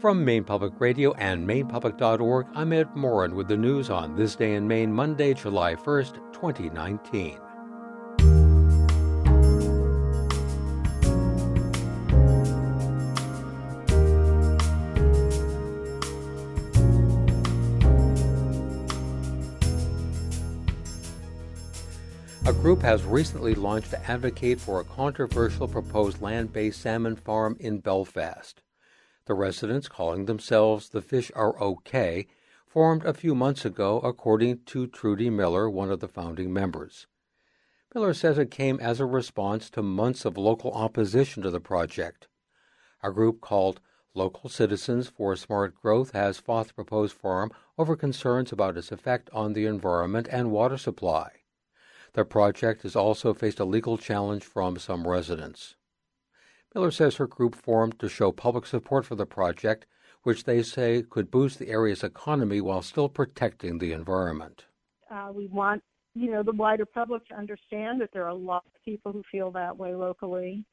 From Maine Public Radio and MainePublic.org, I'm Ed Morin with the news on This Day in Maine, Monday, July 1st, 2019. A group has recently launched to advocate for a controversial proposed land-based salmon farm in Belfast. The residents, calling themselves The Fish Are OK, formed a few months ago, according to Trudy Miller, one of the founding members. Miller says it came as a response to months of local opposition to the project. A group called Local Citizens for Smart Growth has fought the proposed farm over concerns about its effect on the environment and water supply. The project has also faced a legal challenge from some residents. Miller says her group formed to show public support for the project, which they say could boost the area's economy while still protecting the environment. We want, the wider public to understand that there are a lot of people who feel that way locally.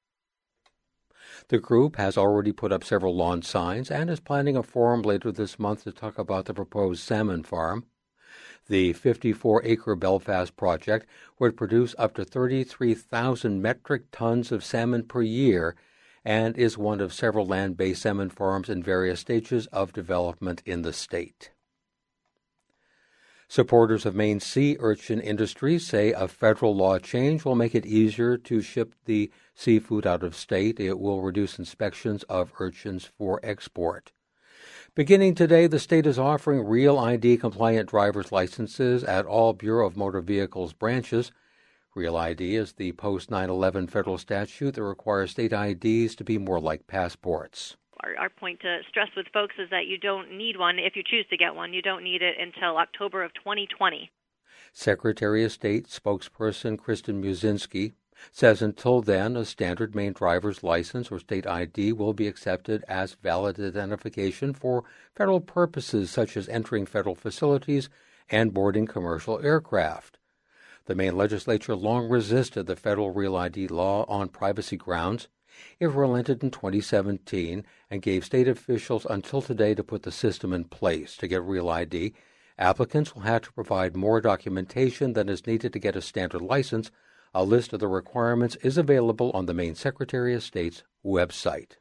The group has already put up several lawn signs and is planning a forum later this month to talk about the proposed salmon farm. The 54-acre Belfast project would produce up to 33,000 metric tons of salmon per year and is one of several land-based salmon farms in various stages of development in the state. Supporters of Maine's sea urchin industry say a federal law change will make it easier to ship the seafood out of state. It will reduce inspections of urchins for export. Beginning today, the state is offering Real ID-compliant driver's licenses at all Bureau of Motor Vehicles branches. Real ID is the post-9/11 federal statute that requires state IDs to be more like passports. Our point to stress with folks is that you don't need one if you choose to get one. You don't need it until October of 2020. Secretary of State spokesperson Kristen Muszynski says until then, a standard Maine driver's license or state ID will be accepted as valid identification for federal purposes such as entering federal facilities and boarding commercial aircraft. The Maine legislature long resisted the federal Real ID law on privacy grounds. It relented in 2017 and gave state officials until today to put the system in place. To get Real ID, applicants will have to provide more documentation than is needed to get a standard license. A list of the requirements is available on the Maine Secretary of State's website.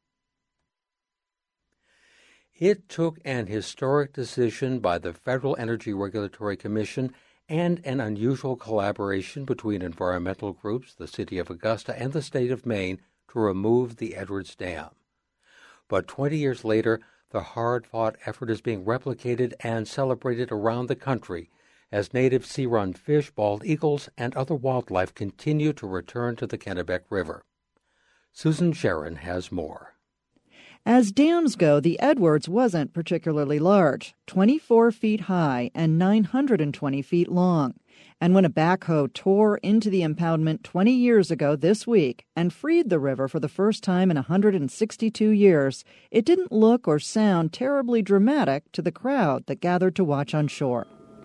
It took an historic decision by the Federal Energy Regulatory Commission and an unusual collaboration between environmental groups, the City of Augusta, and the state of Maine to remove the Edwards Dam. But 20 years later, the hard-fought effort is being replicated and celebrated around the country as native sea-run fish, bald eagles, and other wildlife continue to return to the Kennebec River. Susan Sharon has more. As dams go, the Edwards wasn't particularly large, 24 feet high and 920 feet long. And when a backhoe tore into the impoundment 20 years ago this week and freed the river for the first time in 162 years, it didn't look or sound terribly dramatic to the crowd that gathered to watch on shore.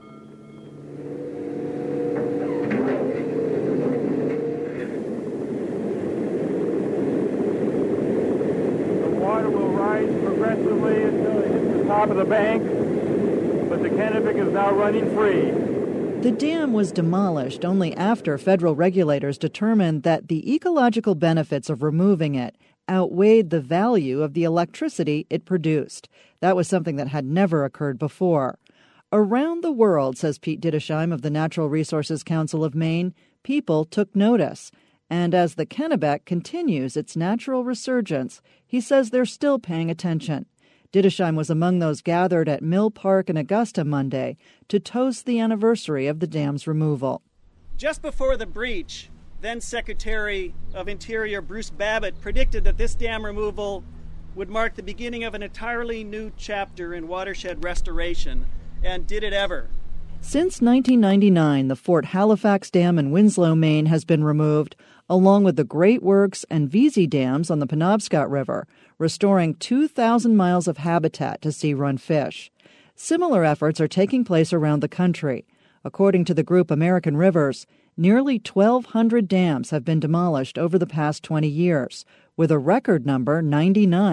Progressively until it hits the top of the bank, but the Kennebec is now running free. The dam was demolished only after federal regulators determined that the ecological benefits of removing it outweighed the value of the electricity it produced. That was something that had never occurred before. Around the world, says Pete Dittesheim of the Natural Resources Council of Maine, people took notice. And as the Kennebec continues its natural resurgence, he says they're still paying attention. Dittesheim was among those gathered at Mill Park in Augusta Monday to toast the anniversary of the dam's removal. Just before the breach, then Secretary of Interior Bruce Babbitt predicted that this dam removal would mark the beginning of an entirely new chapter in watershed restoration. And did it ever? Since 1999, the Fort Halifax Dam in Winslow, Maine has been removed, along with the Great Works and Vesey dams on the Penobscot River, restoring 2,000 miles of habitat to sea-run fish. Similar efforts are taking place around the country. According to the group American Rivers, nearly 1,200 dams have been demolished over the past 20 years, with a record number, 99,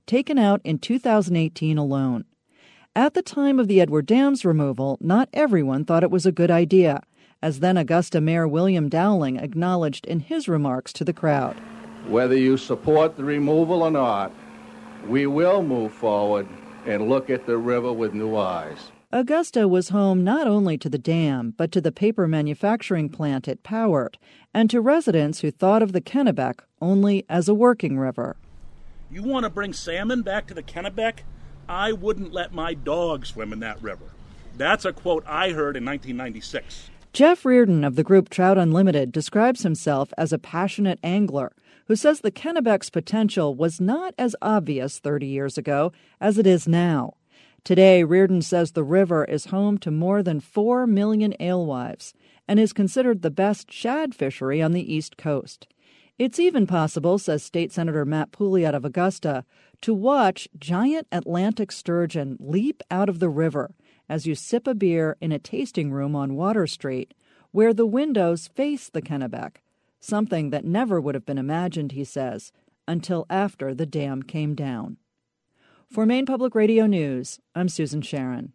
taken out in 2018 alone. At the time of the Edward Dam's removal, not everyone thought it was a good idea, as then Augusta Mayor William Dowling acknowledged in his remarks to the crowd. Whether you support the removal or not, we will move forward and look at the river with new eyes. Augusta was home not only to the dam, but to the paper manufacturing plant it powered, and to residents who thought of the Kennebec only as a working river. You want to bring salmon back to the Kennebec? I wouldn't let my dog swim in that river. That's a quote I heard in 1996. Jeff Reardon of the group Trout Unlimited describes himself as a passionate angler who says the Kennebec's potential was not as obvious 30 years ago as it is now. Today, Reardon says the river is home to more than 4 million alewives and is considered the best shad fishery on the East Coast. It's even possible, says State Senator Matt Pouliot of Augusta, to watch giant Atlantic sturgeon leap out of the river as you sip a beer in a tasting room on Water Street, where the windows face the Kennebec, something that never would have been imagined, he says, until after the dam came down. For Maine Public Radio News, I'm Susan Sharon.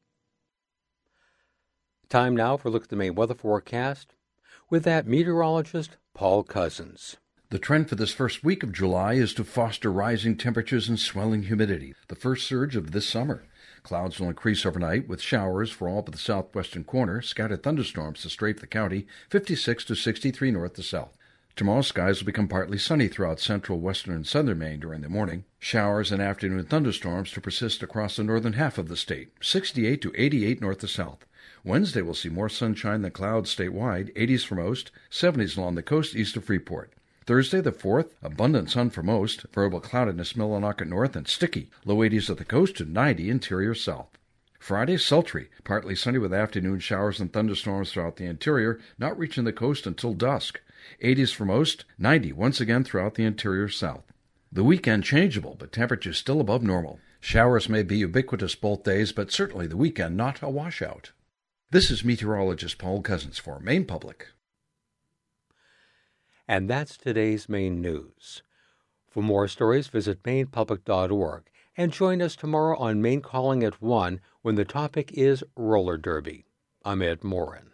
Time now for a look at the Maine weather forecast. With that, meteorologist Paul Cousins. The trend for this first week of July is to foster rising temperatures and swelling humidity, the first surge of this summer. Clouds will increase overnight with showers for all but the southwestern corner, scattered thunderstorms to strafe the county, 56 to 63 north to south. Tomorrow, skies will become partly sunny throughout central, western, and southern Maine during the morning. Showers and afternoon thunderstorms to persist across the northern half of the state, 68 to 88 north to south. Wednesday will see more sunshine than clouds statewide, 80s for most, 70s along the coast east of Freeport. Thursday the 4th, abundant sun for most, variable cloudiness Millinocket north and sticky, low 80s at the coast to 90 interior south. Friday, sultry, partly sunny with afternoon showers and thunderstorms throughout the interior, not reaching the coast until dusk. 80s for most, 90 once again throughout the interior south. The weekend changeable, but temperatures still above normal. Showers may be ubiquitous both days, but certainly the weekend not a washout. This is meteorologist Paul Cousins for Maine Public. And that's today's Maine news. For more stories, visit mainepublic.org and join us tomorrow on Maine Calling at 1 when the topic is roller derby. I'm Ed Morin.